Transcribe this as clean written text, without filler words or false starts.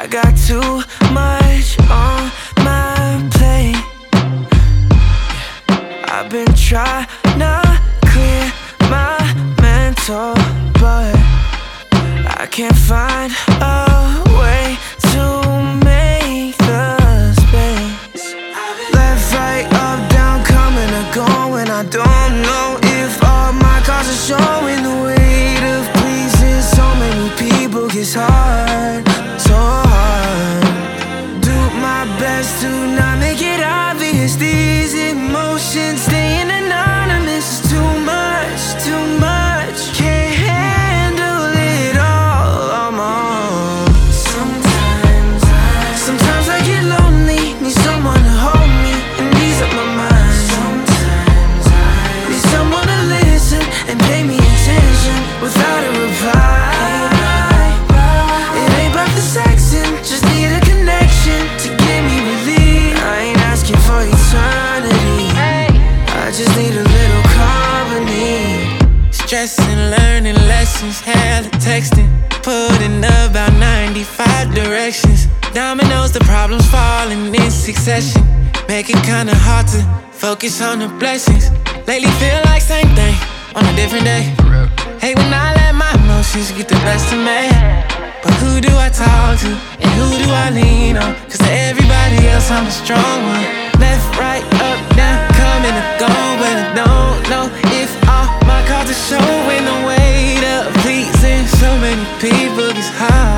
got too much on my plate. I've been trying to clear my mental, but I can't find a way to make the space. Left, right, up, down, coming or going. I don't know if all my cards are showing. The weight of pleasing so many people gets hard, so hard. Do my best to not make it obvious. These emotions staying anonymous is too much, too much. Can't handle it all on my own. Sometimes I get lonely, need someone to hold me and ease up my mind. Sometimes I need someone to listen and pay me attention without a reply. It ain't about the sexing, just need a connection to give me relief. I ain't asking for eternity, I just need a little company. Stressing, learning lessons, hella texting, putting about 95 directions. Dominoes, the problems falling in succession, make it kinda hard to focus on the blessings. Lately feel like same thing on a different day. Hate when I let my emotions get the best of me. But who do I talk to and who do I lean on? Cause to everybody else I'm a strong one. Left, right, up, down, coming or going. But I don't know if all my cards are showing. The weight of pleasing so many people is hard.